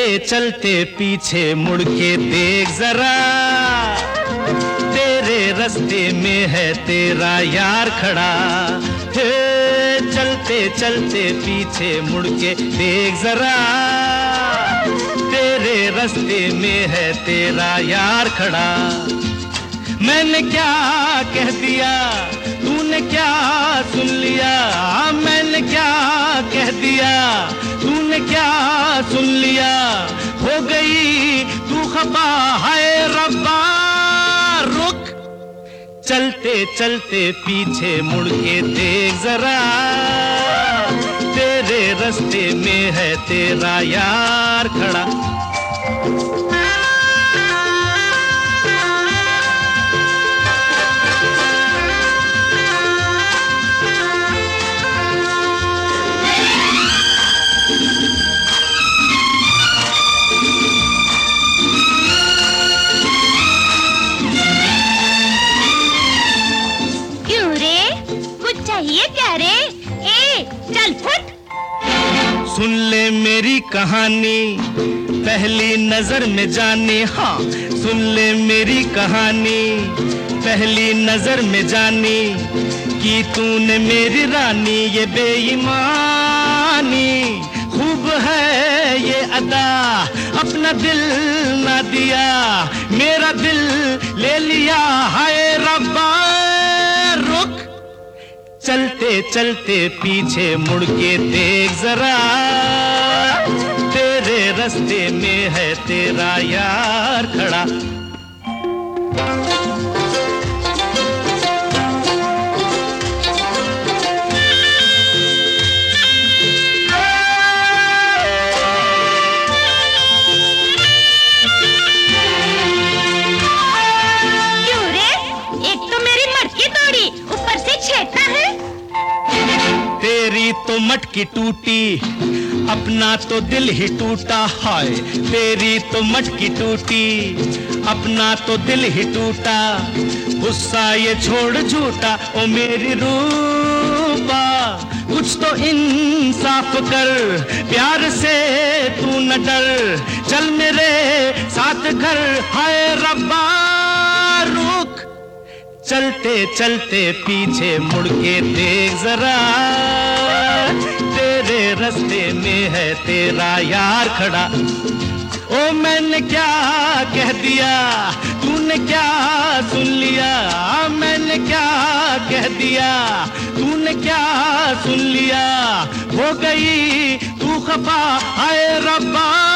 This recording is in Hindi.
चलते पीछे मुड़ के देख जरा, तेरे रास्ते में है तेरा यार खड़ा। हे चलते चलते पीछे मुड़ के देख जरा, तेरे रास्ते में है तेरा यार खड़ा। मैंने क्या कह दिया तूने क्या सुन लिया, मैंने क्या कह दिया तूने क्या सुन लिया। हो गई तू खफा है रब्बा, रुक चलते चलते पीछे मुड़ के देख जरा, तेरे रास्ते में है तेरा यार खड़ा। चाहिए क्या रे? ए चल फुट। सुन ले मेरी कहानी पहली नजर में जानी, हाँ सुन ले मेरी कहानी पहली नजर में जानी, कि तूने मेरी रानी ये बेईमानी। खूब है ये अदा अपना दिल ना दिया, मेरा दिल ले लिया हाय रब्बा। रुक चलते चलते पीछे मुड़ के देख जरा, तेरे रास्ते में है तेरा यार खड़ा। क्यों रे? एक तो मेरी मटकी तोड़ी, ऊपर से छेड़ता है। तेरी तो मटकी टूटी, अपना तो दिल ही टूटा। हाय तेरी तो मटकी टूटी, अपना तो दिल ही टूटा। गुस्सा ये छोड़ झूठा ओ मेरी रूबा, कुछ तो इंसाफ कर, प्यार से तू न डर, चल मेरे साथ घर हाय रब्बा। रुक चलते चलते पीछे मुड़ के देख जरा, तेरे रास्ते में है तेरा यार खड़ा। ओ मैंने क्या कह दिया तूने क्या सुन लिया, मैंने क्या कह दिया तूने क्या सुन लिया। हो गई तू खफा हाय रब्बा।